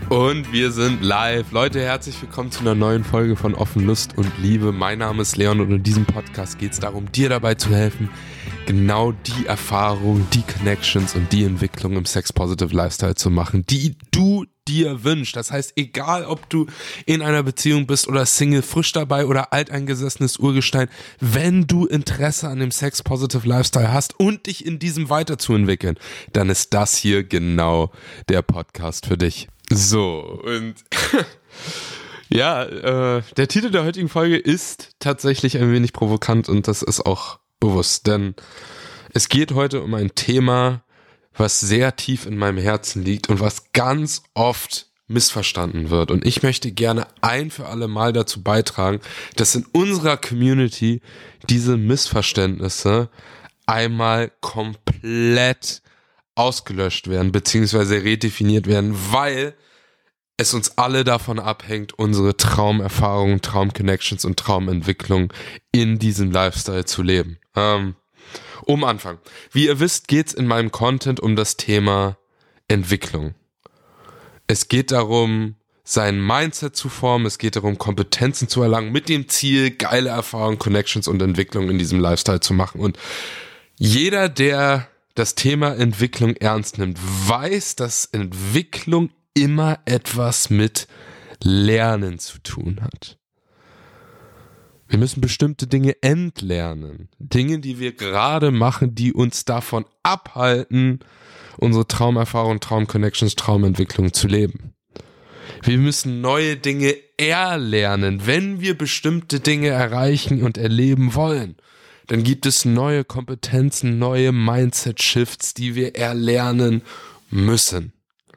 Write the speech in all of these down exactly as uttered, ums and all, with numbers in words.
Und wir sind live. Leute, herzlich willkommen zu einer neuen Folge von Offen Lust und Liebe. Mein Name ist Leon und in diesem Podcast geht es darum, dir dabei zu helfen, genau die Erfahrungen, die Connections und die Entwicklung im Sex-Positive Lifestyle zu machen, die du dir wünschst. Das heißt, egal ob du in einer Beziehung bist oder Single, frisch dabei oder alteingesessenes Urgestein, wenn du Interesse an dem Sex-Positive Lifestyle hast und dich in diesem weiterzuentwickeln, dann ist das hier genau der Podcast für dich. So, und ja, äh, der Titel der heutigen Folge ist tatsächlich ein wenig provokant und das ist auch bewusst, denn es geht heute um ein Thema, was sehr tief in meinem Herzen liegt und was ganz oft missverstanden wird. Und ich möchte gerne ein für alle Mal dazu beitragen, dass in unserer Community diese Missverständnisse einmal komplett ausgelöscht werden, beziehungsweise redefiniert werden, weil es uns alle davon abhängt, unsere Traumerfahrungen, Traumconnections und Traumentwicklung in diesem Lifestyle zu leben. Ähm, um Anfang. Wie ihr wisst, geht es in meinem Content um das Thema Entwicklung. Es geht darum, sein Mindset zu formen, es geht darum, Kompetenzen zu erlangen, mit dem Ziel, geile Erfahrungen, Connections und Entwicklung in diesem Lifestyle zu machen. Und jeder, der das Thema Entwicklung ernst nimmt, weiß, dass Entwicklung immer etwas mit Lernen zu tun hat. Wir müssen bestimmte Dinge entlernen. Dinge, die wir gerade machen, die uns davon abhalten, unsere Traumerfahrung, Traumconnections, Traumentwicklung zu leben. Wir müssen neue Dinge erlernen, wenn wir bestimmte Dinge erreichen und erleben wollen. Dann gibt es neue Kompetenzen, neue Mindset-Shifts, die wir erlernen müssen.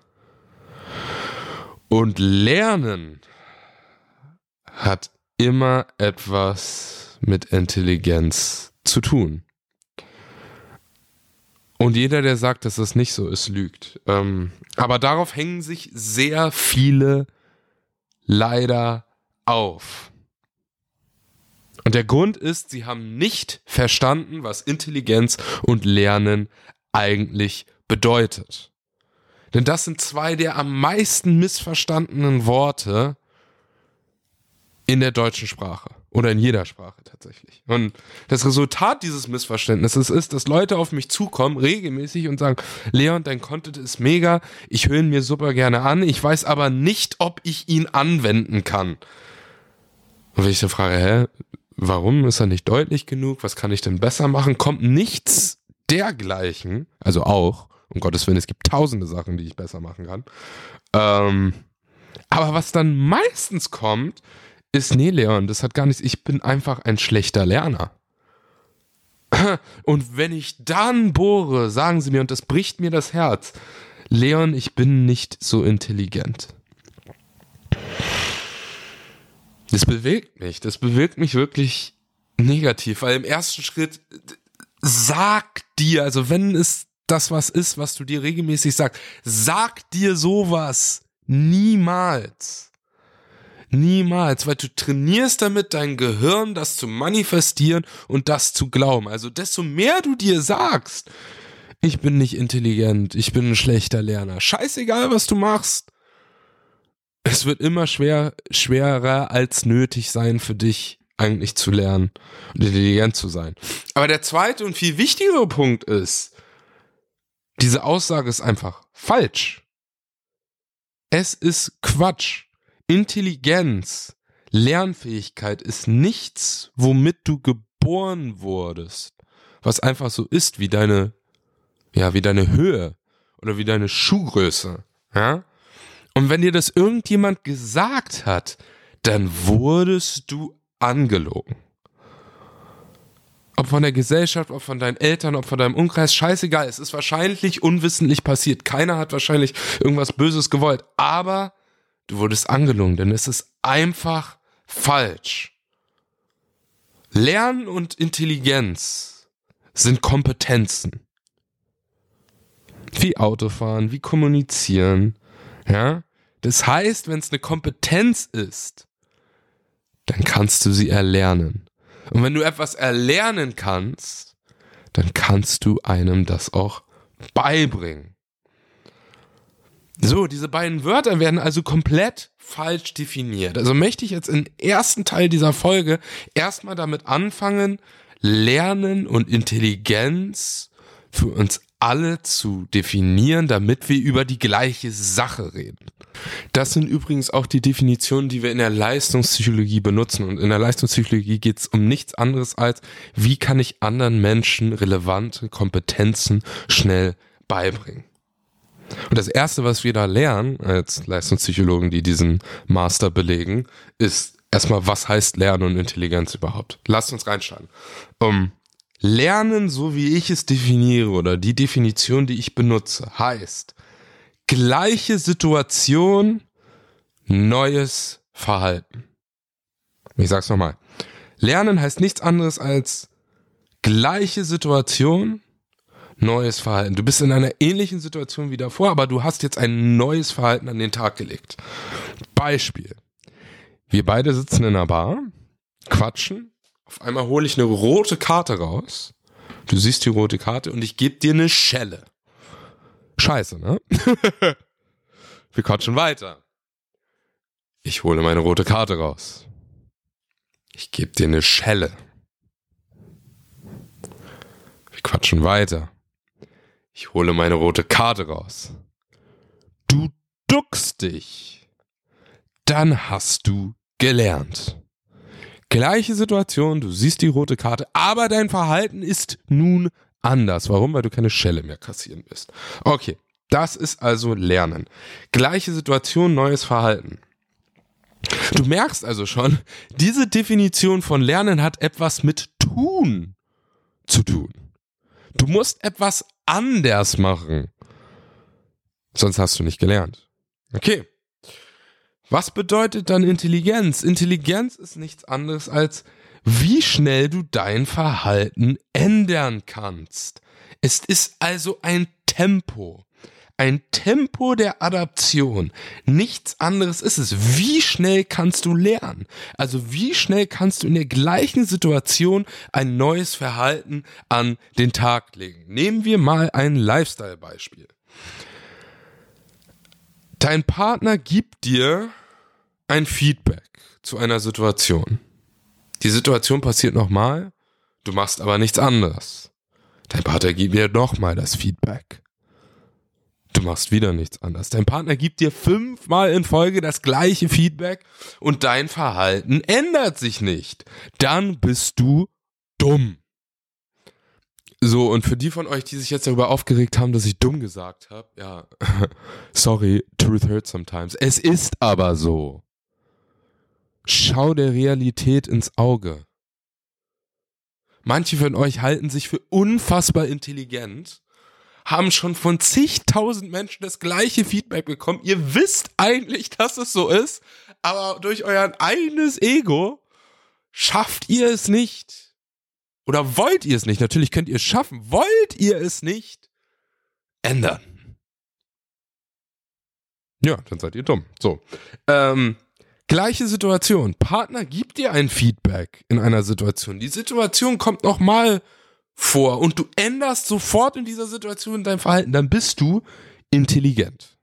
Und Lernen hat immer etwas mit Intelligenz zu tun. Und jeder, der sagt, dass es nicht so ist, lügt. Ähm, aber darauf hängen sich sehr viele leider auf. Und der Grund ist, sie haben nicht verstanden, was Intelligenz und Lernen eigentlich bedeutet. Denn das sind zwei der am meisten missverstandenen Worte in der deutschen Sprache oder in jeder Sprache tatsächlich. Und das Resultat dieses Missverständnisses ist, dass Leute auf mich zukommen, regelmäßig und sagen, Leon, dein Content ist mega, ich höre ihn mir super gerne an, ich weiß aber nicht, ob ich ihn anwenden kann. Und wenn ich so frage, hä, warum ist er nicht deutlich genug, was kann ich denn besser machen, kommt nichts dergleichen, also auch, um Gottes Willen, es gibt tausende Sachen, die ich besser machen kann. Ähm, aber was dann meistens kommt, ist, nee, Leon, das hat gar nichts, ich bin einfach ein schlechter Lerner. Und wenn ich dann bohre, sagen sie mir, und das bricht mir das Herz, Leon, ich bin nicht so intelligent. Das bewegt mich, das bewegt mich wirklich negativ, weil im ersten Schritt sag dir, also wenn es das was ist, was du dir regelmäßig sagst, sag dir sowas niemals. Niemals, weil du trainierst damit dein Gehirn, das zu manifestieren und das zu glauben. Also desto mehr du dir sagst, ich bin nicht intelligent, ich bin ein schlechter Lerner, scheißegal, was du machst. Es wird immer schwer, schwerer als nötig sein für dich, eigentlich zu lernen und intelligent zu sein. Aber der zweite und viel wichtigere Punkt ist, diese Aussage ist einfach falsch. Es ist Quatsch. Intelligenz, Lernfähigkeit ist nichts, womit du geboren wurdest, was einfach so ist wie deine, ja, wie deine Höhe oder wie deine Schuhgröße, ja? Und wenn dir das irgendjemand gesagt hat, dann wurdest du angelogen. Ob von der Gesellschaft, ob von deinen Eltern, ob von deinem Umkreis, scheißegal, es ist wahrscheinlich unwissentlich passiert. Keiner hat wahrscheinlich irgendwas Böses gewollt, aber du wurdest angelogen, denn es ist einfach falsch. Lernen und Intelligenz sind Kompetenzen. Wie Autofahren, wie kommunizieren, ja? Das heißt, wenn es eine Kompetenz ist, dann kannst du sie erlernen. Und wenn du etwas erlernen kannst, dann kannst du einem das auch beibringen. So, diese beiden Wörter werden also komplett falsch definiert. Also möchte ich jetzt im ersten Teil dieser Folge erstmal damit anfangen, Lernen und Intelligenz für uns alle zu definieren, damit wir über die gleiche Sache reden. Das sind übrigens auch die Definitionen, die wir in der Leistungspsychologie benutzen. Und in der Leistungspsychologie geht es um nichts anderes als, wie kann ich anderen Menschen relevante Kompetenzen schnell beibringen. Und das Erste, was wir da lernen, als Leistungspsychologen, die diesen Master belegen, ist erstmal, was heißt Lernen und Intelligenz überhaupt? Lasst uns reinschauen. Um, Lernen, so wie ich es definiere, oder die Definition, die ich benutze, heißt, gleiche Situation, neues Verhalten. Ich sag's nochmal. Lernen heißt nichts anderes als gleiche Situation, neues Verhalten. Du bist in einer ähnlichen Situation wie davor, aber du hast jetzt ein neues Verhalten an den Tag gelegt. Beispiel. Wir beide sitzen in einer Bar, quatschen. Auf einmal hole ich eine rote Karte raus. Du siehst die rote Karte und ich gebe dir eine Schelle. Scheiße, ne? Wir quatschen weiter. Ich hole meine rote Karte raus. Ich gebe dir eine Schelle. Wir quatschen weiter. Ich hole meine rote Karte raus. Du duckst dich. Dann hast du gelernt. Gleiche Situation, du siehst die rote Karte, aber dein Verhalten ist nun anders. Warum? Weil du keine Schelle mehr kassieren wirst. Okay, das ist also Lernen. Gleiche Situation, neues Verhalten. Du merkst also schon, diese Definition von Lernen hat etwas mit Tun zu tun. Du musst etwas anders machen. Sonst hast du nicht gelernt. Okay. Was bedeutet dann Intelligenz? Intelligenz ist nichts anderes als, wie schnell du dein Verhalten ändern kannst. Es ist also ein Tempo. Ein Tempo der Adaption. Nichts anderes ist es. Wie schnell kannst du lernen? Also wie schnell kannst du in der gleichen Situation ein neues Verhalten an den Tag legen? Nehmen wir mal ein Lifestyle-Beispiel. Dein Partner gibt dir ein Feedback zu einer Situation. Die Situation passiert nochmal, du machst aber nichts anderes. Dein Partner gibt dir nochmal das Feedback. Du machst wieder nichts anderes. Dein Partner gibt dir fünfmal in Folge das gleiche Feedback und dein Verhalten ändert sich nicht. Dann bist du dumm. So, und für die von euch, die sich jetzt darüber aufgeregt haben, dass ich dumm gesagt habe, ja, sorry, truth hurts sometimes. Es ist aber so. Schau der Realität ins Auge. Manche von euch halten sich für unfassbar intelligent, haben schon von zigtausend Menschen das gleiche Feedback bekommen. Ihr wisst eigentlich, dass es so ist, aber durch euer eigenes Ego schafft ihr es nicht. Oder wollt ihr es nicht? Natürlich könnt ihr es schaffen. Wollt ihr es nicht ändern? Ja, dann seid ihr dumm. So, ähm, gleiche Situation. Partner gibt dir ein Feedback in einer Situation. Die Situation kommt nochmal vor und du änderst sofort in dieser Situation dein Verhalten. Dann bist du intelligent.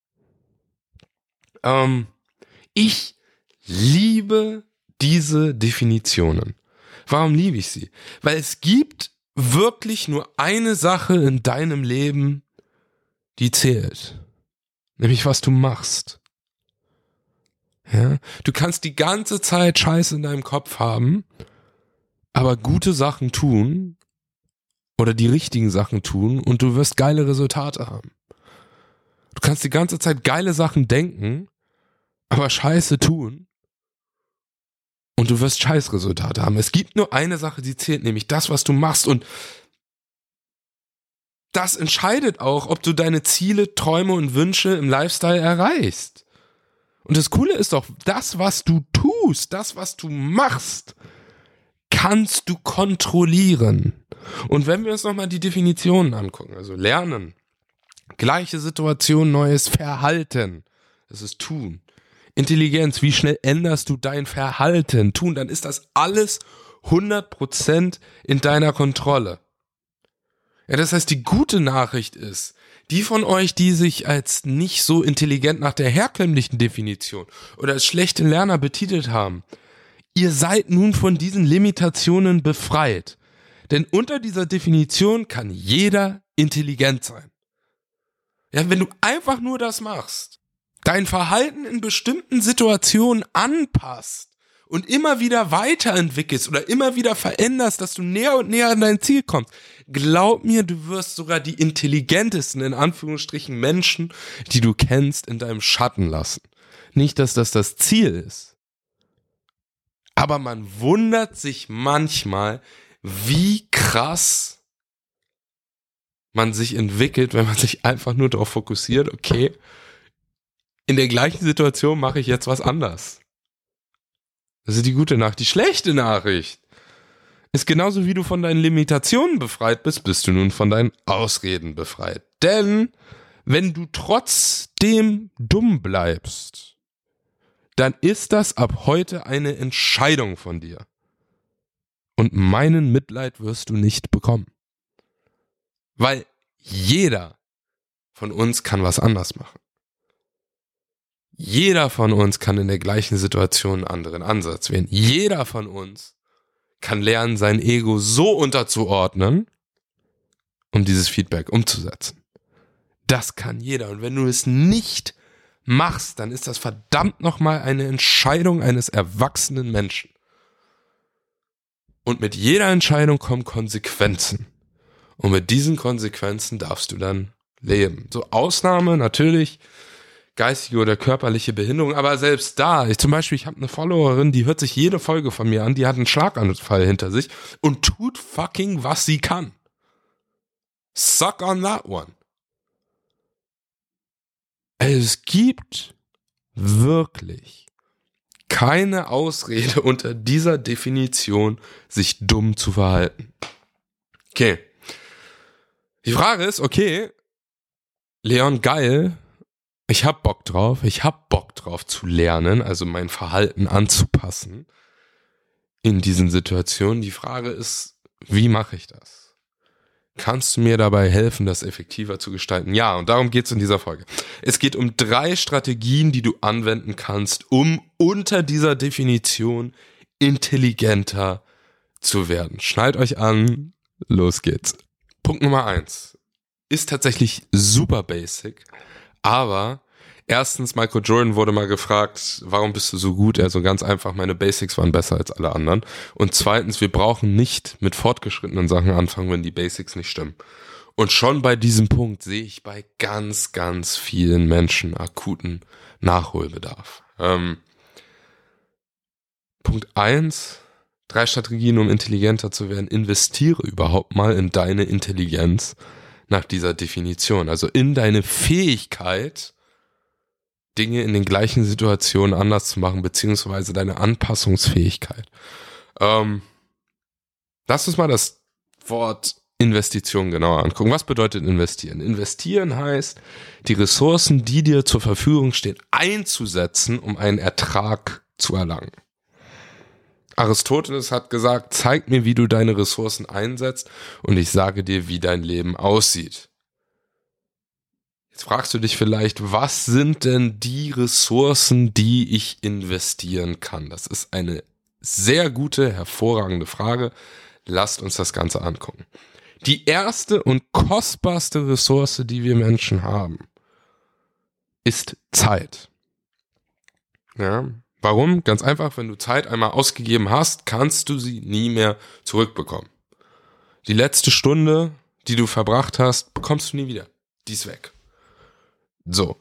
Ähm, ich liebe diese Definitionen. Warum liebe ich sie? Weil es gibt wirklich nur eine Sache in deinem Leben, die zählt. Nämlich, was du machst. Ja? Du kannst die ganze Zeit Scheiße in deinem Kopf haben, aber gute Sachen tun oder die richtigen Sachen tun und du wirst geile Resultate haben. Du kannst die ganze Zeit geile Sachen denken, aber Scheiße tun und du wirst Scheißresultate haben. Es gibt nur eine Sache, die zählt, nämlich das, was du machst, und das entscheidet auch, ob du deine Ziele, Träume und Wünsche im Lifestyle erreichst. Und das Coole ist doch, das, was du tust, das, was du machst, kannst du kontrollieren. Und wenn wir uns nochmal die Definitionen angucken, also Lernen, gleiche Situation, neues Verhalten, das ist Tun. Intelligenz, wie schnell änderst du dein Verhalten? Tun, dann ist das alles hundert Prozent in deiner Kontrolle. Ja, das heißt, die gute Nachricht ist, die von euch, die sich als nicht so intelligent nach der herkömmlichen Definition oder als schlechte Lerner betitelt haben, ihr seid nun von diesen Limitationen befreit. Denn unter dieser Definition kann jeder intelligent sein. Ja, wenn du einfach nur das machst, dein Verhalten in bestimmten Situationen anpasst und immer wieder weiterentwickelst oder immer wieder veränderst, dass du näher und näher an dein Ziel kommst, glaub mir, du wirst sogar die intelligentesten, in Anführungsstrichen, Menschen, die du kennst, in deinem Schatten lassen. Nicht, dass das das Ziel ist. Aber man wundert sich manchmal, wie krass man sich entwickelt, wenn man sich einfach nur darauf fokussiert, okay, in der gleichen Situation mache ich jetzt was anders. Das ist die gute Nachricht. Die schlechte Nachricht ist, genauso wie du von deinen Limitationen befreit bist, bist du nun von deinen Ausreden befreit. Denn wenn du trotzdem dumm bleibst, dann ist das ab heute eine Entscheidung von dir. Und meinen Mitleid wirst du nicht bekommen. Weil jeder von uns kann was anders machen. Jeder von uns kann in der gleichen Situation einen anderen Ansatz wählen. Jeder von uns kann lernen, sein Ego so unterzuordnen, um dieses Feedback umzusetzen. Das kann jeder. Und wenn du es nicht machst, dann ist das verdammt nochmal eine Entscheidung eines erwachsenen Menschen. Und mit jeder Entscheidung kommen Konsequenzen. Und mit diesen Konsequenzen darfst du dann leben. So Ausnahme natürlich, geistige oder körperliche Behinderung, aber selbst da, ich zum Beispiel, ich habe eine Followerin, die hört sich jede Folge von mir an, die hat einen Schlaganfall hinter sich und tut fucking, was sie kann. Suck on that one. Es gibt wirklich keine Ausrede unter dieser Definition, sich dumm zu verhalten. Okay. Die Frage ist, okay, Leon, geil, ich hab Bock drauf, ich hab Bock drauf zu lernen, also mein Verhalten anzupassen in diesen Situationen. Die Frage ist, wie mache ich das? Kannst du mir dabei helfen, das effektiver zu gestalten? Ja, und darum geht's in dieser Folge. Es geht um drei Strategien, die du anwenden kannst, um unter dieser Definition intelligenter zu werden. Schnallt euch an, los geht's. Punkt Nummer eins ist tatsächlich super basic, aber erstens, Michael Jordan wurde mal gefragt, warum bist du so gut? Also ganz einfach, meine Basics waren besser als alle anderen. Und zweitens, wir brauchen nicht mit fortgeschrittenen Sachen anfangen, wenn die Basics nicht stimmen. Und schon bei diesem Punkt sehe ich bei ganz, ganz vielen Menschen akuten Nachholbedarf. Ähm, Punkt eins, drei Strategien, um intelligenter zu werden. Investiere überhaupt mal in deine Intelligenz nach dieser Definition. Also in deine Fähigkeit, Dinge in den gleichen Situationen anders zu machen, beziehungsweise deine Anpassungsfähigkeit. Ähm, lass uns mal das Wort Investition genauer angucken. Was bedeutet investieren? Investieren heißt, die Ressourcen, die dir zur Verfügung stehen, einzusetzen, um einen Ertrag zu erlangen. Aristoteles hat gesagt, zeig mir, wie du deine Ressourcen einsetzt und ich sage dir, wie dein Leben aussieht. Jetzt fragst du dich vielleicht, was sind denn die Ressourcen, die ich investieren kann? Das ist eine sehr gute, hervorragende Frage. Lasst uns das Ganze angucken. Die erste und kostbarste Ressource, die wir Menschen haben, ist Zeit. Ja, warum? Ganz einfach, wenn du Zeit einmal ausgegeben hast, kannst du sie nie mehr zurückbekommen. Die letzte Stunde, die du verbracht hast, bekommst du nie wieder. Die ist weg. So.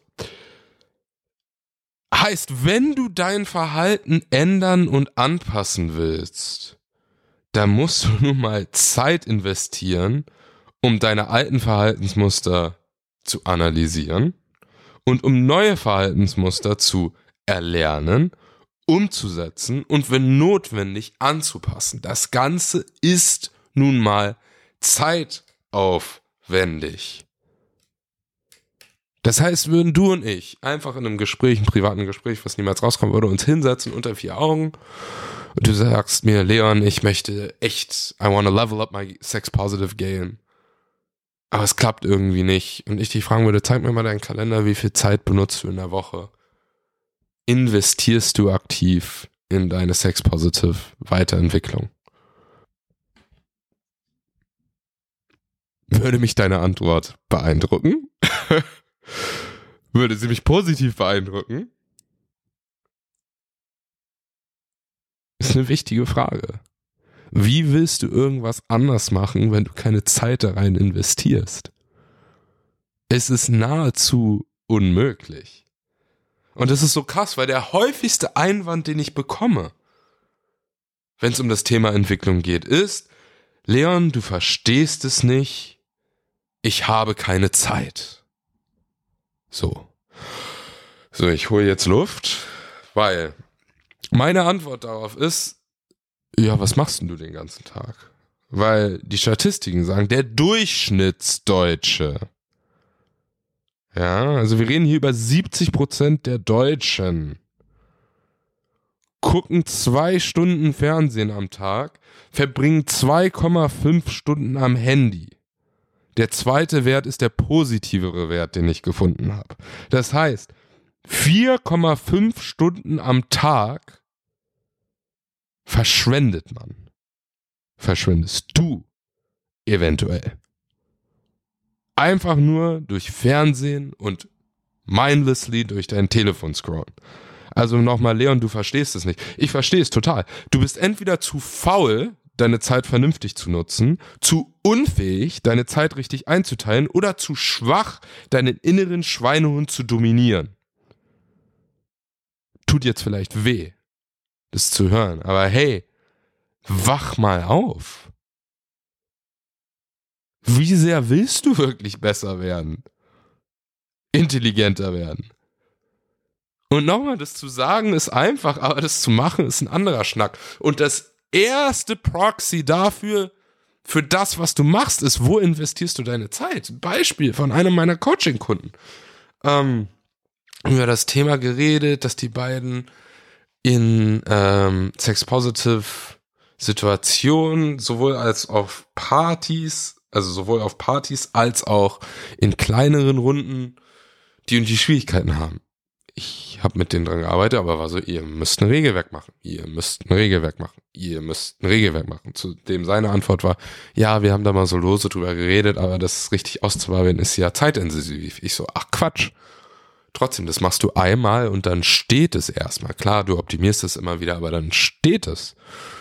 Heißt, wenn du dein Verhalten ändern und anpassen willst, dann musst du nun mal Zeit investieren, um deine alten Verhaltensmuster zu analysieren und um neue Verhaltensmuster zu erlernen, umzusetzen und wenn notwendig anzupassen. Das Ganze ist nun mal zeitaufwendig. Das heißt, würden du und ich einfach in einem Gespräch, einem privaten Gespräch, was niemals rauskommen würde, uns hinsetzen unter vier Augen und du sagst mir, Leon, ich möchte echt, I want to level up my sex positive game. aber es klappt irgendwie nicht. Und ich dich fragen würde, zeig mir mal deinen Kalender, wie viel Zeit benutzt du in der Woche? Investierst du aktiv in deine Sex-Positive Weiterentwicklung? Würde mich deine Antwort beeindrucken? Würde sie mich positiv beeindrucken? Ist eine wichtige Frage. Wie willst du irgendwas anders machen, wenn du keine Zeit da rein investierst? Es ist nahezu unmöglich. Und das ist so krass, weil der häufigste Einwand, den ich bekomme, wenn es um das Thema Entwicklung geht, ist: Leon, du verstehst es nicht, ich habe keine Zeit. So. So, ich hole jetzt Luft, weil meine Antwort darauf ist: Ja, was machst denn du den ganzen Tag? Weil die Statistiken sagen, der Durchschnittsdeutsche, ja, also wir reden hier über siebzig Prozent der Deutschen, gucken zwei Stunden Fernsehen am Tag, verbringen zwei Komma fünf Stunden am Handy. Der zweite Wert ist der positivere Wert, den ich gefunden habe. Das heißt, vier Komma fünf Stunden am Tag verschwendet man. Verschwendest du eventuell. Einfach nur durch Fernsehen und mindlessly durch dein Telefon scrollen. Also nochmal, Leon, du verstehst es nicht. Ich verstehe es total. Du bist entweder zu faul, deine Zeit vernünftig zu nutzen, zu unfähig, deine Zeit richtig einzuteilen, oder zu schwach, deinen inneren Schweinehund zu dominieren. Tut jetzt vielleicht weh, das zu hören, aber hey, wach mal auf. Wie sehr willst du wirklich besser werden? Intelligenter werden? Und nochmal, das zu sagen ist einfach, aber das zu machen ist ein anderer Schnack. Und das erste Proxy dafür, für das, was du machst, ist, wo investierst du deine Zeit? Beispiel von einem meiner Coaching-Kunden. Ähm, über das Thema geredet, dass die beiden in ähm, Sex-Positive Situationen, sowohl als auf Partys, also sowohl auf Partys als auch in kleineren Runden, die und die Schwierigkeiten haben. Ich habe mit denen dran gearbeitet, aber war so, ihr müsst ein Regelwerk machen, ihr müsst ein Regelwerk machen, ihr müsst ein Regelwerk machen. Zu dem seine Antwort war, ja, wir haben da mal so lose drüber geredet, aber das richtig auszuprobieren ist ja zeitintensiv. Ich so, ach Quatsch. Trotzdem, das machst du einmal und dann steht es erstmal. Klar, du optimierst es immer wieder, aber dann steht es.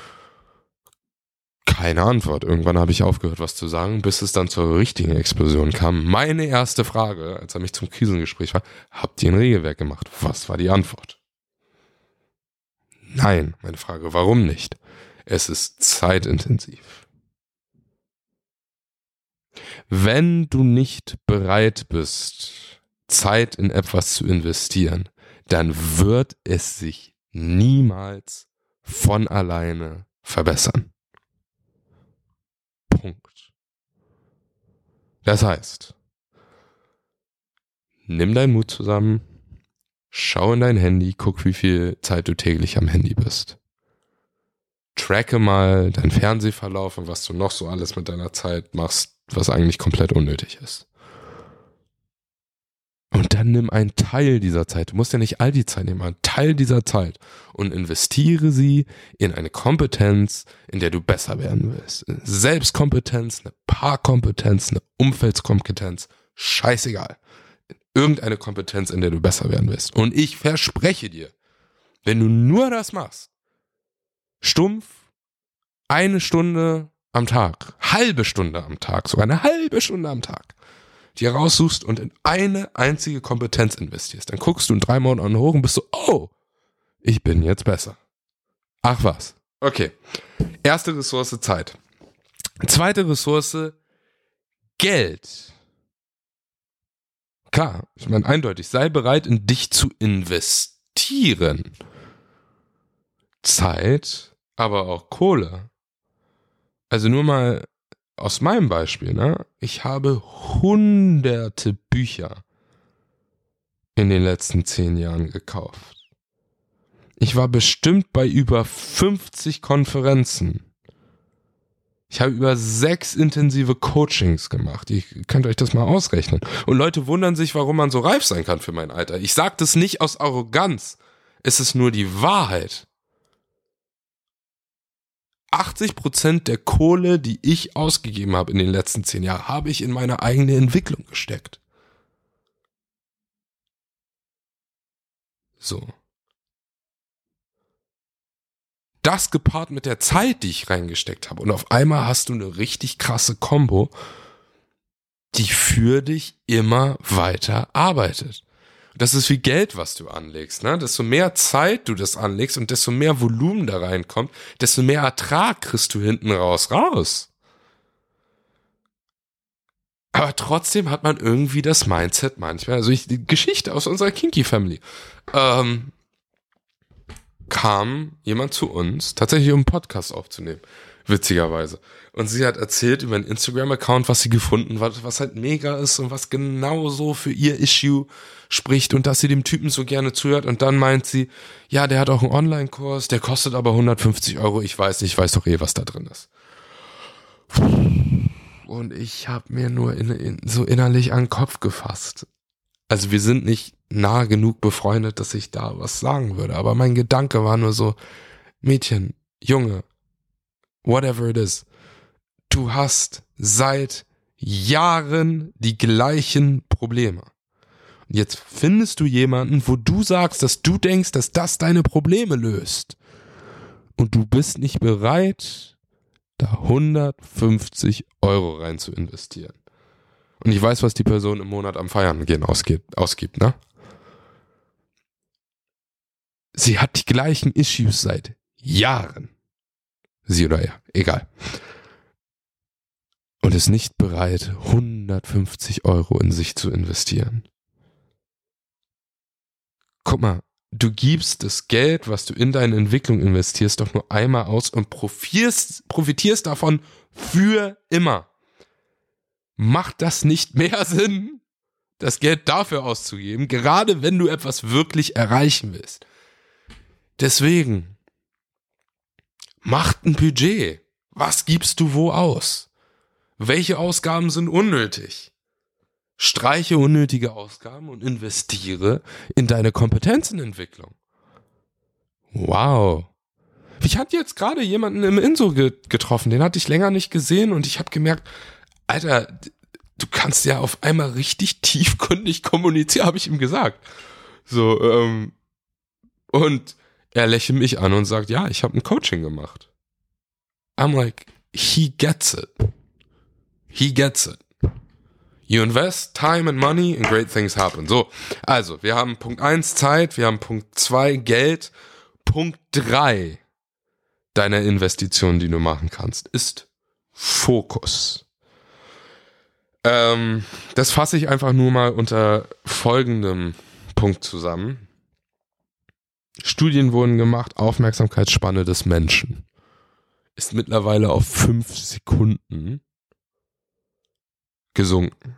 Keine Antwort. Irgendwann habe ich aufgehört, was zu sagen, bis es dann zur richtigen Explosion kam. Meine erste Frage, als er mich zum Krisengespräch war, habt ihr ein Regelwerk gemacht? Was war die Antwort? Nein. Meine Frage, warum nicht? Es ist zeitintensiv. Wenn du nicht bereit bist, Zeit in etwas zu investieren, dann wird es sich niemals von alleine verbessern. Punkt. Das heißt, nimm deinen Mut zusammen, schau in dein Handy, guck, wie viel Zeit du täglich am Handy bist. Tracke mal deinen Fernsehverlauf und was du noch so alles mit deiner Zeit machst, was eigentlich komplett unnötig ist. Und dann nimm einen Teil dieser Zeit, du musst ja nicht all die Zeit nehmen, einen Teil dieser Zeit und investiere sie in eine Kompetenz, in der du besser werden willst. Eine Selbstkompetenz, eine Paarkompetenz, eine Umfeldskompetenz, scheißegal. Irgendeine Kompetenz, in der du besser werden willst. Und ich verspreche dir, wenn du nur das machst, stumpf, eine Stunde am Tag, halbe Stunde am Tag, sogar eine halbe Stunde am Tag, dir raussuchst und in eine einzige Kompetenz investierst, dann guckst du in drei Monaten hoch und bist so, oh, ich bin jetzt besser. Ach was. Okay. Erste Ressource, Zeit. Zweite Ressource, Geld. Klar, ich meine eindeutig, sei bereit, in dich zu investieren. Zeit, aber auch Kohle. Also nur mal aus meinem Beispiel, ne? Ich habe hunderte Bücher in den letzten zehn Jahren gekauft. Ich war bestimmt bei über fünfzig Konferenzen. Ich habe über sechs intensive Coachings gemacht. Ihr könnt euch das mal ausrechnen. Und Leute wundern sich, warum man so reif sein kann für mein Alter. Ich sage das nicht aus Arroganz. Es ist nur die Wahrheit. achtzig Prozent der Kohle, die ich ausgegeben habe in den letzten zehn Jahren, habe ich in meine eigene Entwicklung gesteckt. So. Das gepaart mit der Zeit, die ich reingesteckt habe. Und auf einmal hast du eine richtig krasse Kombo, die für dich immer weiter arbeitet. Das ist wie Geld, was du anlegst, ne? Desto mehr Zeit du das anlegst und desto mehr Volumen da reinkommt, desto mehr Ertrag kriegst du hinten raus, raus. Aber trotzdem hat man irgendwie das Mindset manchmal, also ich, die Geschichte aus unserer Kinky Family, ähm, kam jemand zu uns, tatsächlich um einen Podcast aufzunehmen, witzigerweise. Und sie hat erzählt über einen Instagram-Account, was sie gefunden hat, was halt mega ist und was genau so für ihr Issue spricht und dass sie dem Typen so gerne zuhört. Und dann meint sie, ja, der hat auch einen Online-Kurs, der kostet aber hundertfünfzig Euro. Ich weiß nicht, ich weiß doch eh, was da drin ist. Und ich habe mir nur in, in, so innerlich an den Kopf gefasst. Also wir sind nicht nah genug befreundet, dass ich da was sagen würde. Aber mein Gedanke war nur so, Mädchen, Junge, whatever it is, du hast seit Jahren die gleichen Probleme. Und jetzt findest du jemanden, wo du sagst, dass du denkst, dass das deine Probleme löst. Und du bist nicht bereit, da hundertfünfzig Euro rein zu investieren. Und ich weiß, was die Person im Monat am Feiern gehen ausgibt, ausgibt, ne? Sie hat die gleichen Issues seit Jahren. Sie oder er, egal. Und ist nicht bereit, hundertfünfzig Euro in sich zu investieren. Guck mal, du gibst das Geld, was du in deine Entwicklung investierst, doch nur einmal aus und profitierst, profitierst davon für immer. Macht das nicht mehr Sinn, das Geld dafür auszugeben, gerade wenn du etwas wirklich erreichen willst? Deswegen, macht ein Budget. Was gibst du wo aus? Welche Ausgaben sind unnötig? Streiche unnötige Ausgaben und investiere in deine Kompetenzenentwicklung. Wow. Ich hatte jetzt gerade jemanden im Inso getroffen, den hatte ich länger nicht gesehen und ich habe gemerkt, Alter, du kannst ja auf einmal richtig tiefgründig kommunizieren, habe ich ihm gesagt. So, ähm, und er lächelt mich an und sagt, ja, ich habe ein Coaching gemacht. I'm like, he gets it. He gets it. You invest time and money and great things happen. So, also, wir haben Punkt eins Zeit, wir haben Punkt zwei Geld. Punkt drei deiner Investition, die du machen kannst, ist Fokus. Ähm, das fasse ich einfach nur mal unter folgendem Punkt zusammen. Studien wurden gemacht, Aufmerksamkeitsspanne des Menschen ist mittlerweile auf fünf Sekunden gesunken.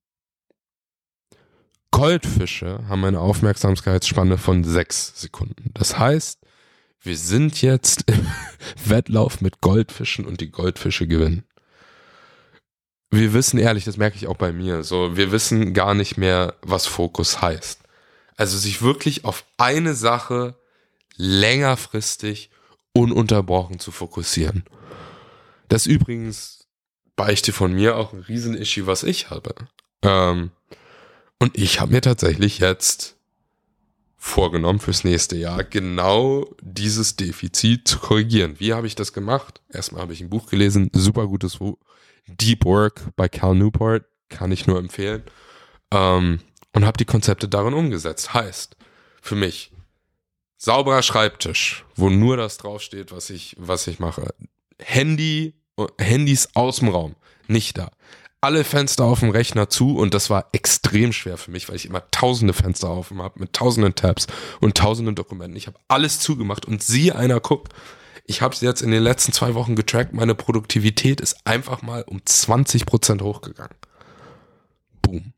Goldfische haben eine Aufmerksamkeitsspanne von sechs Sekunden. Das heißt, wir sind jetzt im Wettlauf mit Goldfischen und die Goldfische gewinnen. Wir wissen ehrlich, das merke ich auch bei mir, so, wir wissen gar nicht mehr, was Fokus heißt. Also sich wirklich auf eine Sache längerfristig ununterbrochen zu fokussieren. Das ist übrigens, Beichte von mir, auch ein Riesen-Issue, was ich habe. Ähm, und ich habe mir tatsächlich jetzt vorgenommen, fürs nächste Jahr genau dieses Defizit zu korrigieren. Wie habe ich das gemacht? Erstmal habe ich ein Buch gelesen, super gutes Buch, Deep Work bei Cal Newport, kann ich nur empfehlen. Ähm, und habe die Konzepte darin umgesetzt. Heißt, für mich, sauberer Schreibtisch, wo nur das draufsteht, was ich, was ich mache. Handy, Handys aus dem Raum, nicht da. Alle Fenster auf dem Rechner zu und das war extrem schwer für mich, weil ich immer tausende Fenster offen habe mit tausenden Tabs und tausenden Dokumenten. Ich habe alles zugemacht und sieh einer, guck, ich habe es jetzt in den letzten zwei Wochen getrackt, meine Produktivität ist einfach mal um zwanzig Prozent hochgegangen. Boom.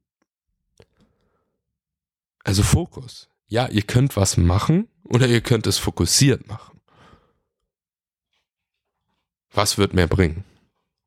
Also Fokus. Ja, ihr könnt was machen oder ihr könnt es fokussiert machen. Was wird mehr bringen?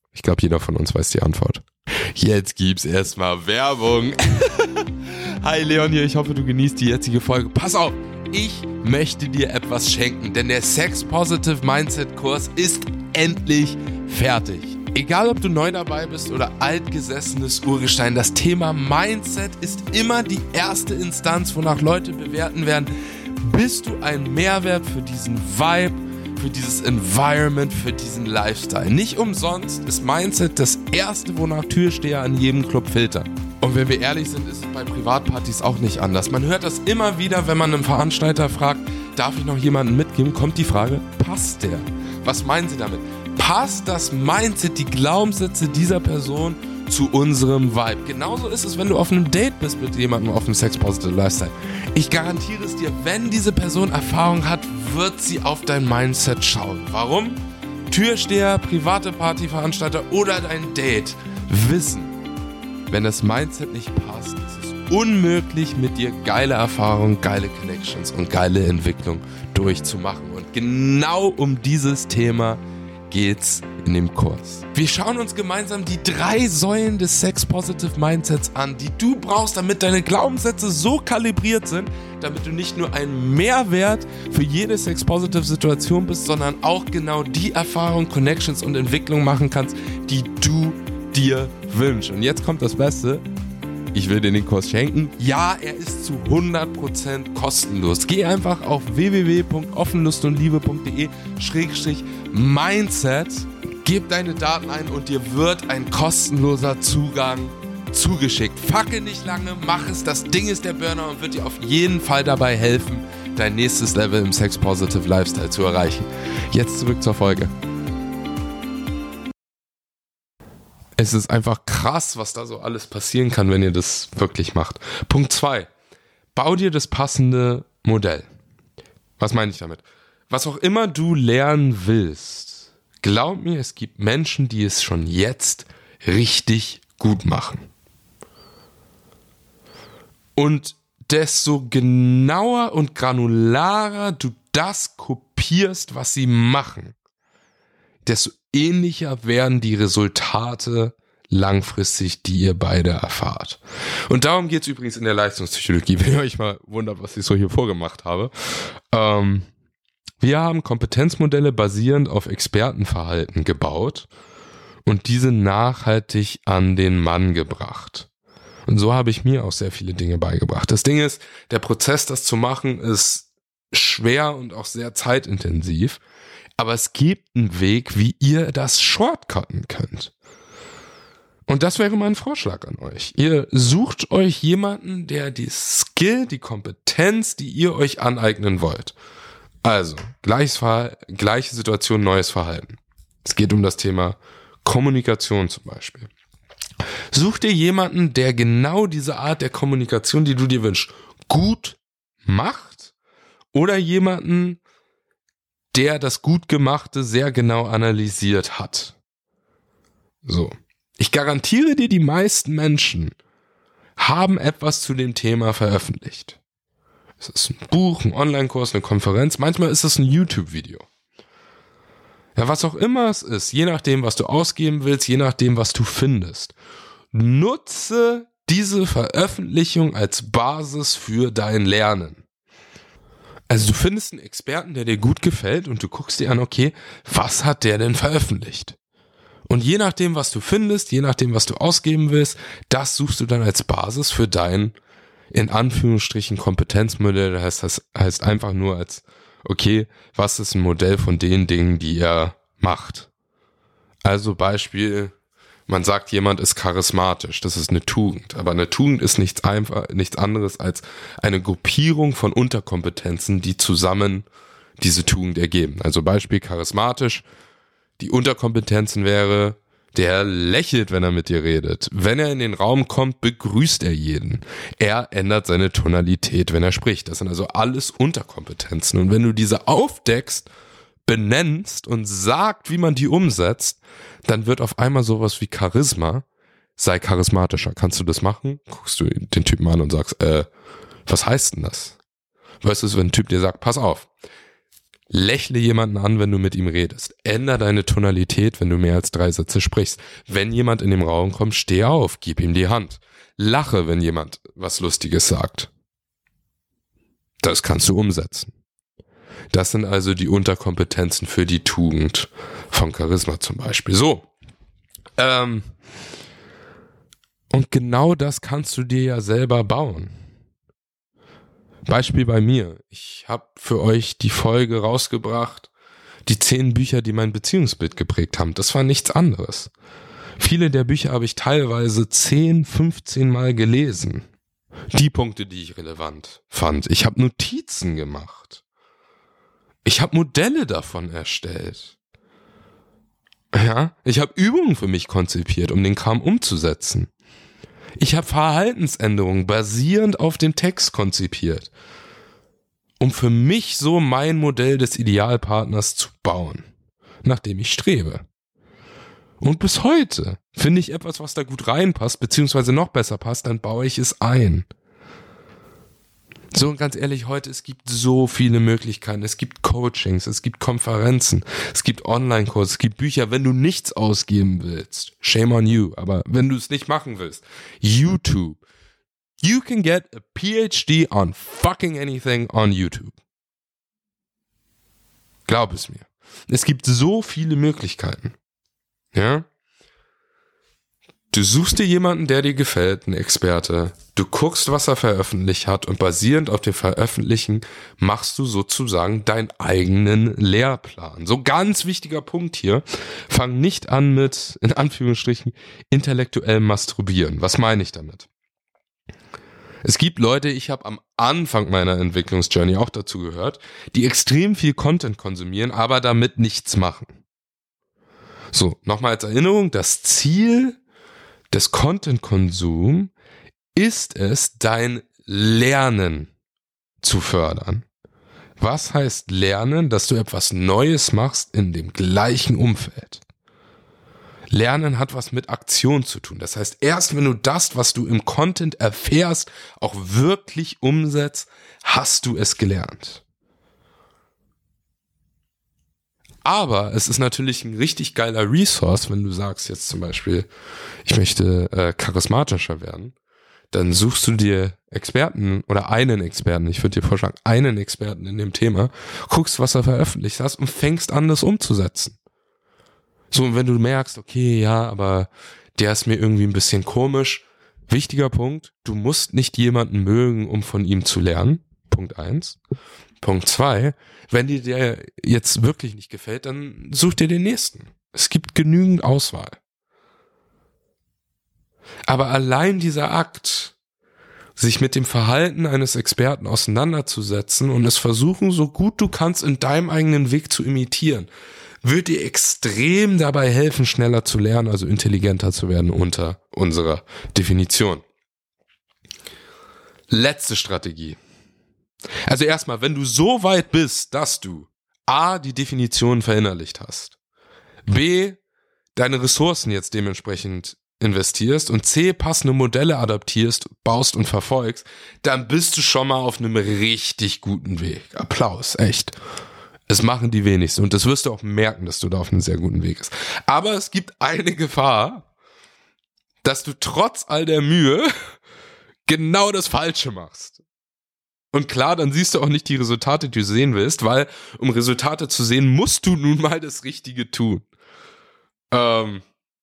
Ich glaube, jeder von uns weiß die Antwort. Jetzt gibt's erstmal Werbung. Hi Leon hier, ich hoffe, du genießt die jetzige Folge. Pass auf, ich möchte dir etwas schenken, denn der Sex Positive Mindset Kurs ist endlich fertig. Egal, ob du neu dabei bist oder altgesessenes Urgestein, das Thema Mindset ist immer die erste Instanz, wonach Leute bewerten werden, bist du ein Mehrwert für diesen Vibe, für dieses Environment, für diesen Lifestyle. Nicht umsonst ist Mindset das erste, wonach Türsteher an jedem Club filtern. Und wenn wir ehrlich sind, ist es bei Privatpartys auch nicht anders. Man hört das immer wieder, wenn man einen Veranstalter fragt, darf ich noch jemanden mitgeben, kommt die Frage, passt der? Was meinen Sie damit? Passt das Mindset, die Glaubenssätze dieser Person zu unserem Vibe? Genauso ist es, wenn du auf einem Date bist mit jemandem auf einem Sex-Positive Lifestyle. Ich garantiere es dir, wenn diese Person Erfahrung hat, wird sie auf dein Mindset schauen. Warum? Türsteher, private Partyveranstalter oder dein Date wissen, wenn das Mindset nicht passt, ist es unmöglich, mit dir geile Erfahrungen, geile Connections und geile Entwicklung durchzumachen. Und genau um dieses Thema geht's in dem Kurs. Wir schauen uns gemeinsam die drei Säulen des Sex-Positive Mindsets an, die du brauchst, damit deine Glaubenssätze so kalibriert sind, damit du nicht nur ein Mehrwert für jede Sex-Positive-Situation bist, sondern auch genau die Erfahrungen, Connections und Entwicklung machen kannst, die du dir wünschst. Und jetzt kommt das Beste. Ich will dir den Kurs schenken. Ja, er ist zu hundert Prozent kostenlos. Geh einfach auf w w w punkt offenlustundliebe punkt de Schrägstrich Mindset, gib deine Daten ein und dir wird ein kostenloser Zugang zugeschickt. Facke nicht lange, mach es. Das Ding ist der Burner und wird dir auf jeden Fall dabei helfen, dein nächstes Level im Sex-Positive Lifestyle zu erreichen. Jetzt zurück zur Folge. Es ist einfach krass, was da so alles passieren kann, wenn ihr das wirklich macht. Punkt zwei. Bau dir das passende Modell. Was meine ich damit? Was auch immer du lernen willst, glaub mir, es gibt Menschen, die es schon jetzt richtig gut machen. Und desto genauer und granularer du das kopierst, was sie machen, desto ähnlicher werden die Resultate langfristig, die ihr beide erfahrt. Und darum geht es übrigens in der Leistungspsychologie, wenn ihr euch mal wundert, was ich so hier vorgemacht habe. Ähm, wir haben Kompetenzmodelle basierend auf Expertenverhalten gebaut und diese nachhaltig an den Mann gebracht. Und so habe ich mir auch sehr viele Dinge beigebracht. Das Ding ist, der Prozess, das zu machen, ist schwer und auch sehr zeitintensiv. Aber es gibt einen Weg, wie ihr das shortcutten könnt. Und das wäre mein Vorschlag an euch. Ihr sucht euch jemanden, der die Skill, die Kompetenz, die ihr euch aneignen wollt. Also, gleiches Verhalten, gleiche Situation, neues Verhalten. Es geht um das Thema Kommunikation zum Beispiel. Such dir jemanden, der genau diese Art der Kommunikation, die du dir wünschst, gut macht, oder jemanden, der das Gutgemachte sehr genau analysiert hat. So. Ich garantiere dir, die meisten Menschen haben etwas zu dem Thema veröffentlicht. Es ist ein Buch, ein Online-Kurs, eine Konferenz, manchmal ist es ein YouTube-Video. Ja, was auch immer es ist, je nachdem, was du ausgeben willst, je nachdem, was du findest, nutze diese Veröffentlichung als Basis für dein Lernen. Also du findest einen Experten, der dir gut gefällt und du guckst dir an, okay, was hat der denn veröffentlicht? Und je nachdem, was du findest, je nachdem, was du ausgeben willst, das suchst du dann als Basis für dein, in Anführungsstrichen, Kompetenzmodell. Das heißt, das heißt einfach nur als, okay, was ist ein Modell von den Dingen, die er macht? Also Beispiel, man sagt, jemand ist charismatisch, das ist eine Tugend. Aber eine Tugend ist nichts einfach, nichts anderes als eine Gruppierung von Unterkompetenzen, die zusammen diese Tugend ergeben. Also Beispiel charismatisch, die Unterkompetenzen wäre, der lächelt, wenn er mit dir redet. Wenn er in den Raum kommt, begrüßt er jeden. Er ändert seine Tonalität, wenn er spricht. Das sind also alles Unterkompetenzen. Und wenn du diese aufdeckst, benennst und sagt, wie man die umsetzt, dann wird auf einmal sowas wie Charisma, sei charismatischer. Kannst du das machen? Guckst du den Typen an und sagst, äh, was heißt denn das? Weißt du, wenn ein Typ dir sagt, pass auf, Lächle jemanden an, wenn du mit ihm redest. Änder deine Tonalität, wenn du mehr als drei Sätze sprichst. Wenn jemand in den Raum kommt, steh auf, gib ihm die Hand. Lache, wenn jemand was Lustiges sagt. Das kannst du umsetzen. Das sind also die Unterkompetenzen für die Tugend von Charisma zum Beispiel. So. Ähm, und genau das kannst du dir ja selber bauen. Beispiel bei mir. Ich habe für euch die Folge rausgebracht, die zehn Bücher, die mein Beziehungsbild geprägt haben. Das war nichts anderes. Viele der Bücher habe ich teilweise zehn, fünfzehn Mal gelesen. Die Punkte, die ich relevant fand. Ich habe Notizen gemacht. Ich habe Modelle davon erstellt. Ja, ich habe Übungen für mich konzipiert, um den Kram umzusetzen. Ich habe Verhaltensänderungen basierend auf dem Text konzipiert, um für mich so mein Modell des Idealpartners zu bauen, nach dem ich strebe. Und bis heute finde ich etwas, was da gut reinpasst, beziehungsweise noch besser passt, dann baue ich es ein. So, und ganz ehrlich, heute, es gibt so viele Möglichkeiten. Es gibt Coachings, es gibt Konferenzen, es gibt Online-Kurse, es gibt Bücher. Wenn du nichts ausgeben willst, shame on you. Aber wenn du es nicht machen willst, YouTube. You can get a P H D on fucking anything on YouTube. Glaub es mir. Es gibt so viele Möglichkeiten. Ja? Du suchst dir jemanden, der dir gefällt, einen Experte. Du guckst, was er veröffentlicht hat und basierend auf dem Veröffentlichen machst du sozusagen deinen eigenen Lehrplan. So ganz wichtiger Punkt hier. Fang nicht an mit, in Anführungsstrichen, intellektuellem Masturbieren. Was meine ich damit? Es gibt Leute, ich habe am Anfang meiner Entwicklungsjourney auch dazu gehört, die extrem viel Content konsumieren, aber damit nichts machen. So, nochmal als Erinnerung, das Ziel des Content-Konsums ist es, dein Lernen zu fördern. Was heißt Lernen? Dass du etwas Neues machst in dem gleichen Umfeld. Lernen hat was mit Aktion zu tun. Das heißt, erst wenn du das, was du im Content erfährst, auch wirklich umsetzt, hast du es gelernt. Aber es ist natürlich ein richtig geiler Resource, wenn du sagst jetzt zum Beispiel, ich möchte äh, charismatischer werden, dann suchst du dir Experten oder einen Experten, ich würde dir vorschlagen, einen Experten in dem Thema, guckst, was er veröffentlicht hast und fängst an, das umzusetzen. So, und wenn du merkst, okay, ja, aber der ist mir irgendwie ein bisschen komisch, wichtiger Punkt, du musst nicht jemanden mögen, um von ihm zu lernen, Punkt eins. Punkt zwei, wenn dir der jetzt wirklich nicht gefällt, dann such dir den nächsten. Es gibt genügend Auswahl. Aber allein dieser Akt, sich mit dem Verhalten eines Experten auseinanderzusetzen und es versuchen, so gut du kannst, in deinem eigenen Weg zu imitieren, wird dir extrem dabei helfen, schneller zu lernen, also intelligenter zu werden unter unserer Definition. Letzte Strategie. Also erstmal, wenn du so weit bist, dass du A, die Definition verinnerlicht hast, B, deine Ressourcen jetzt dementsprechend investierst und C, passende Modelle adaptierst, baust und verfolgst, dann bist du schon mal auf einem richtig guten Weg. Applaus, echt. Es machen die wenigsten und das wirst du auch merken, dass du da auf einem sehr guten Weg bist. Aber es gibt eine Gefahr, dass du trotz all der Mühe genau das Falsche machst. Und klar, dann siehst du auch nicht die Resultate, die du sehen willst, weil um Resultate zu sehen, musst du nun mal das Richtige tun. Ähm,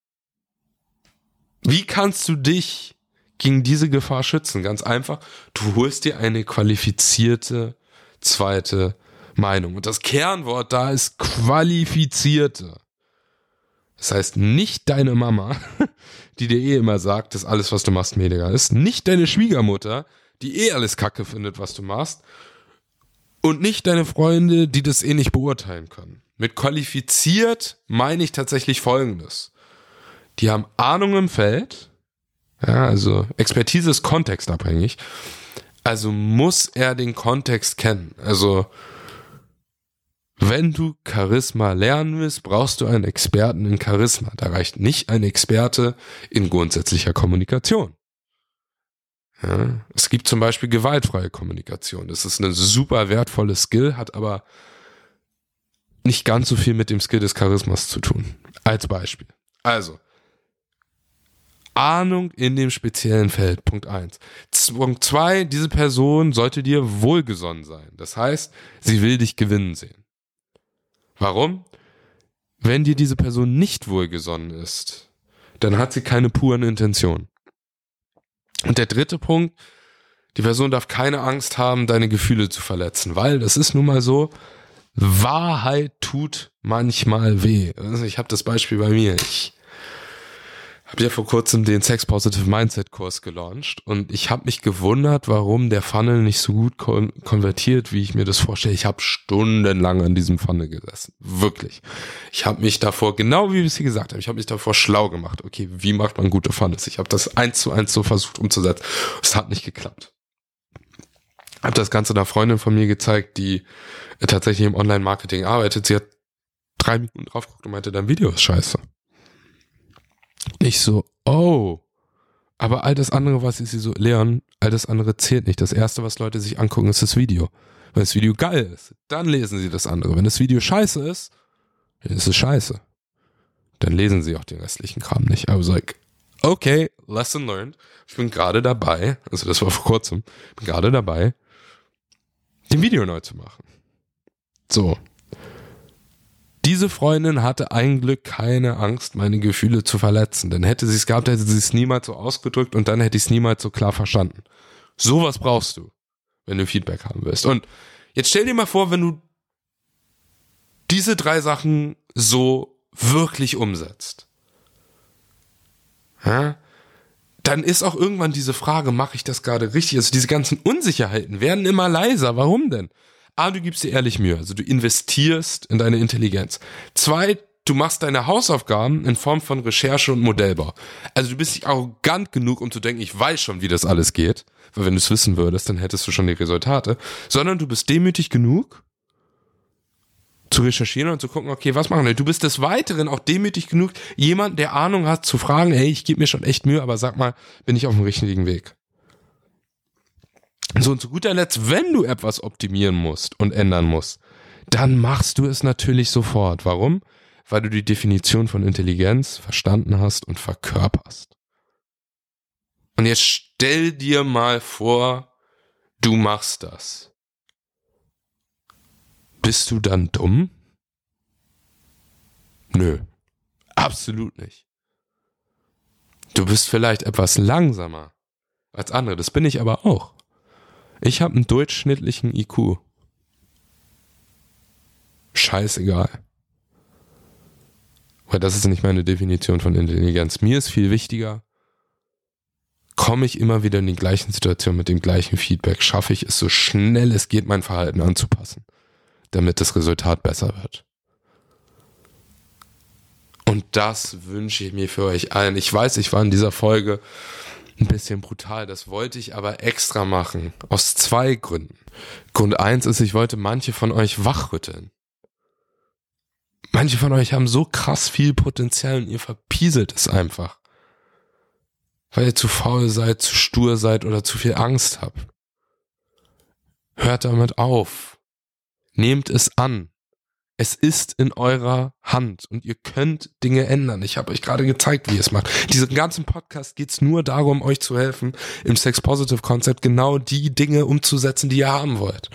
wie kannst du dich gegen diese Gefahr schützen? Ganz einfach, du holst dir eine qualifizierte zweite Meinung. Und das Kernwort da ist qualifizierte. Das heißt, nicht deine Mama, die dir eh immer sagt, dass alles, was du machst, mega ist. Nicht deine Schwiegermutter, die eh alles Kacke findet, was du machst. Und nicht deine Freunde, die das eh nicht beurteilen können. Mit qualifiziert meine ich tatsächlich Folgendes. Die haben Ahnung im Feld. Ja, also Expertise ist kontextabhängig. Also muss er den Kontext kennen. Also wenn du Charisma lernen willst, brauchst du einen Experten in Charisma. Da reicht nicht ein Experte in grundsätzlicher Kommunikation. Ja, es gibt zum Beispiel gewaltfreie Kommunikation. Das ist eine super wertvolle Skill, hat aber nicht ganz so viel mit dem Skill des Charismas zu tun. Als Beispiel. Also, Ahnung in dem speziellen Feld, Punkt eins. Punkt zwei, diese Person sollte dir wohlgesonnen sein. Das heißt, sie will dich gewinnen sehen. Warum? Wenn dir diese Person nicht wohlgesonnen ist, dann hat sie keine puren Intentionen. Und der dritte Punkt, die Person darf keine Angst haben, deine Gefühle zu verletzen, weil das ist nun mal so, Wahrheit tut manchmal weh. Also ich habe das Beispiel bei mir. Ich habe ja vor kurzem den Sex Positive Mindset Kurs gelauncht und ich habe mich gewundert, warum der Funnel nicht so gut kon- konvertiert, wie ich mir das vorstelle. Ich habe stundenlang an diesem Funnel gesessen. Wirklich. Ich habe mich davor, genau wie wir es hier gesagt haben, ich habe mich davor schlau gemacht. Okay, wie macht man gute Funnels? Ich habe das eins zu eins so versucht umzusetzen. Es hat nicht geklappt. Habe das Ganze einer Freundin von mir gezeigt, die tatsächlich im Online-Marketing arbeitet. Sie hat drei Minuten drauf geguckt und meinte, dein Video ist scheiße. Ich so, oh, aber all das andere, was sie so lernen, all das andere zählt nicht. Das erste, was Leute sich angucken, ist das Video. Wenn das Video geil ist, dann lesen sie das andere. Wenn das Video scheiße ist, dann ist es scheiße. Dann lesen sie auch den restlichen Kram nicht. I was like, okay, lesson learned. Ich bin gerade dabei, also das war vor kurzem, bin gerade dabei, den Video neu zu machen. So. Diese Freundin hatte ein Glück keine Angst, meine Gefühle zu verletzen. Denn hätte sie es gehabt, hätte sie es niemals so ausgedrückt und dann hätte ich es niemals so klar verstanden. Sowas brauchst du, wenn du Feedback haben willst. Und jetzt stell dir mal vor, wenn du diese drei Sachen so wirklich umsetzt. Ja? Dann ist auch irgendwann diese Frage, mache ich das gerade richtig? Also diese ganzen Unsicherheiten werden immer leiser. Warum denn? A, du gibst dir ehrlich Mühe, also du investierst in deine Intelligenz. Zwei, du machst deine Hausaufgaben in Form von Recherche und Modellbau. Also du bist nicht arrogant genug, um zu denken, ich weiß schon, wie das alles geht, weil wenn du es wissen würdest, dann hättest du schon die Resultate, sondern du bist demütig genug, zu recherchieren und zu gucken, okay, was machen wir? Du bist des Weiteren auch demütig genug, jemand, der Ahnung hat, zu fragen, hey, ich gebe mir schon echt Mühe, aber sag mal, bin ich auf dem richtigen Weg? So, und zu guter Letzt, wenn du etwas optimieren musst und ändern musst, dann machst du es natürlich sofort. Warum? Weil du die Definition von Intelligenz verstanden hast und verkörperst. Und jetzt stell dir mal vor, du machst das. Bist du dann dumm? Nö, absolut nicht. Du bist vielleicht etwas langsamer als andere, das bin ich aber auch. Ich habe einen durchschnittlichen I Q. Scheißegal. Weil das ist nicht meine Definition von Intelligenz. Mir ist viel wichtiger, komme ich immer wieder in die gleichen Situationen mit dem gleichen Feedback, schaffe ich es so schnell es geht, mein Verhalten anzupassen, damit das Resultat besser wird. Und das wünsche ich mir für euch allen. Ich weiß, ich war in dieser Folge ein bisschen brutal, das wollte ich aber extra machen, aus zwei Gründen. Grund eins ist, ich wollte manche von euch wachrütteln. Manche von euch haben so krass viel Potenzial und ihr verpieselt es einfach. Weil ihr zu faul seid, zu stur seid oder zu viel Angst habt. Hört damit auf. Nehmt es an. Es ist in eurer Hand und ihr könnt Dinge ändern. Ich habe euch gerade gezeigt, wie ihr es macht. Diesen ganzen Podcast geht es nur darum, euch zu helfen, im Sex Positive Konzept genau die Dinge umzusetzen, die ihr haben wollt.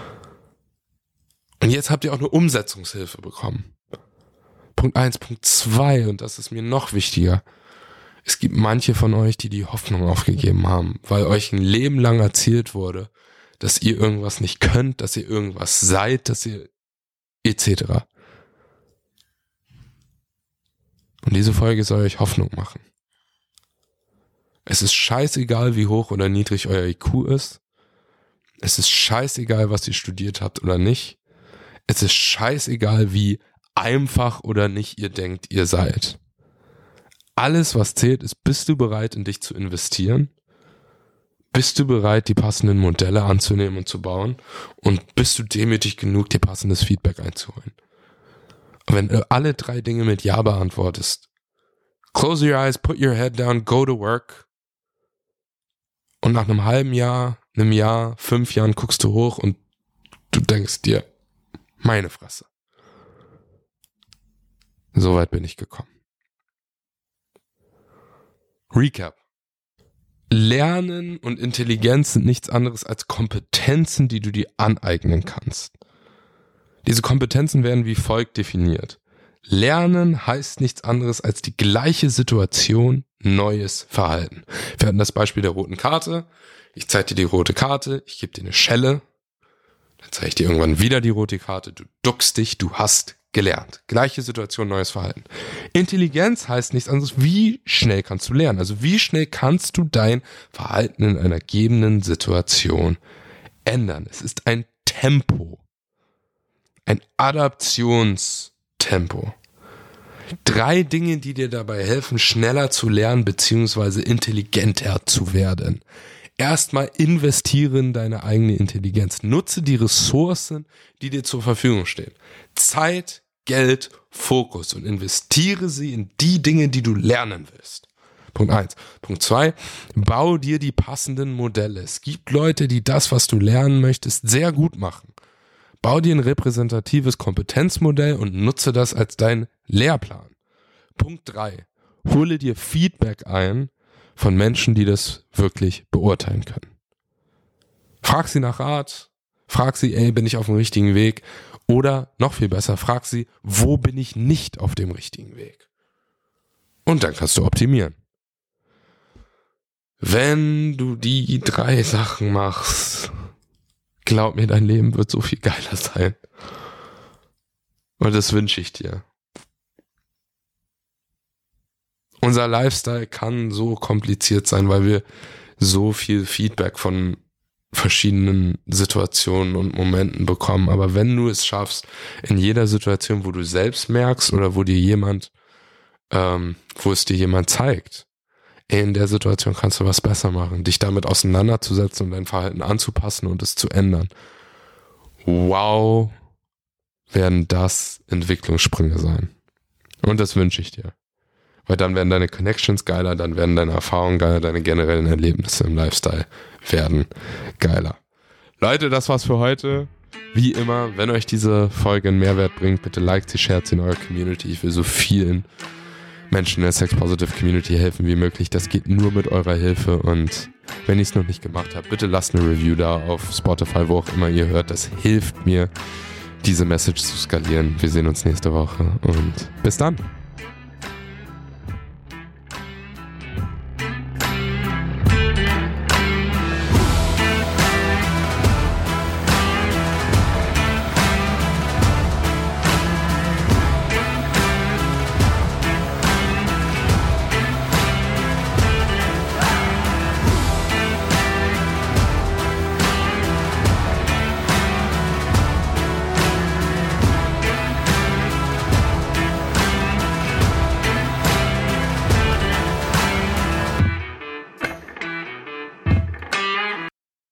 Und jetzt habt ihr auch eine Umsetzungshilfe bekommen. Punkt eins, Punkt zwei, und das ist mir noch wichtiger. Es gibt manche von euch, die die Hoffnung aufgegeben haben, weil euch ein Leben lang erzählt wurde, dass ihr irgendwas nicht könnt, dass ihr irgendwas seid, dass ihr et cetera. Und diese Folge soll euch Hoffnung machen. Es ist scheißegal, wie hoch oder niedrig euer I Q ist. Es ist scheißegal, was ihr studiert habt oder nicht. Es ist scheißegal, wie einfach oder nicht ihr denkt, ihr seid. Alles, was zählt, ist, bist du bereit, in dich zu investieren? Bist du bereit, die passenden Modelle anzunehmen und zu bauen? Und bist du demütig genug, dir passendes Feedback einzuholen? Und wenn du alle drei Dinge mit Ja beantwortest, close your eyes, put your head down, go to work. Und nach einem halben Jahr, einem Jahr, fünf Jahren guckst du hoch und du denkst dir, meine Fresse. Soweit bin ich gekommen. Recap. Lernen und Intelligenz sind nichts anderes als Kompetenzen, die du dir aneignen kannst. Diese Kompetenzen werden wie folgt definiert. Lernen heißt nichts anderes als die gleiche Situation, neues Verhalten. Wir hatten das Beispiel der roten Karte. Ich zeige dir die rote Karte, ich gebe dir eine Schelle, dann zeige ich dir irgendwann wieder die rote Karte, du duckst dich, du hast gelernt. Gleiche Situation, neues Verhalten. Intelligenz heißt nichts anderes, wie schnell kannst du lernen? Also wie schnell kannst du dein Verhalten in einer gegebenen Situation ändern? Es ist ein Tempo. Ein Adaptionstempo. Drei Dinge, die dir dabei helfen, schneller zu lernen bzw. intelligenter zu werden. Erstmal investiere in deine eigene Intelligenz. Nutze die Ressourcen, die dir zur Verfügung stehen. Zeit, Geld, Fokus und investiere sie in die Dinge, die du lernen willst. Punkt eins. Punkt zwei. Bau dir die passenden Modelle. Es gibt Leute, die das, was du lernen möchtest, sehr gut machen. Bau dir ein repräsentatives Kompetenzmodell und nutze das als dein Lehrplan. Punkt drei. Hole dir Feedback ein von Menschen, die das wirklich beurteilen können. Frag sie nach Rat, frag sie, ey, bin ich auf dem richtigen Weg? Oder noch viel besser, frag sie, wo bin ich nicht auf dem richtigen Weg? Und dann kannst du optimieren. Wenn du die drei Sachen machst, glaub mir, dein Leben wird so viel geiler sein. Und das wünsche ich dir. Unser Lifestyle kann so kompliziert sein, weil wir so viel Feedback von verschiedenen Situationen und Momenten bekommen. Aber wenn du es schaffst, in jeder Situation, wo du selbst merkst oder wo dir jemand, ähm, wo es dir jemand zeigt, ey, in der Situation kannst du was besser machen, dich damit auseinanderzusetzen und dein Verhalten anzupassen und es zu ändern. Wow, werden das Entwicklungssprünge sein. Und das wünsche ich dir. Weil dann werden deine Connections geiler, dann werden deine Erfahrungen geiler, deine generellen Erlebnisse im Lifestyle werden geiler. Leute, das war's für heute. Wie immer, wenn euch diese Folge einen Mehrwert bringt, bitte liked sie, shared sie in eurer Community. Ich will so vielen Menschen in der Sex-Positive Community helfen wie möglich. Das geht nur mit eurer Hilfe. Und wenn ihr es noch nicht gemacht habt, bitte lasst eine Review da auf Spotify, wo auch immer ihr hört. Das hilft mir, diese Message zu skalieren. Wir sehen uns nächste Woche und bis dann.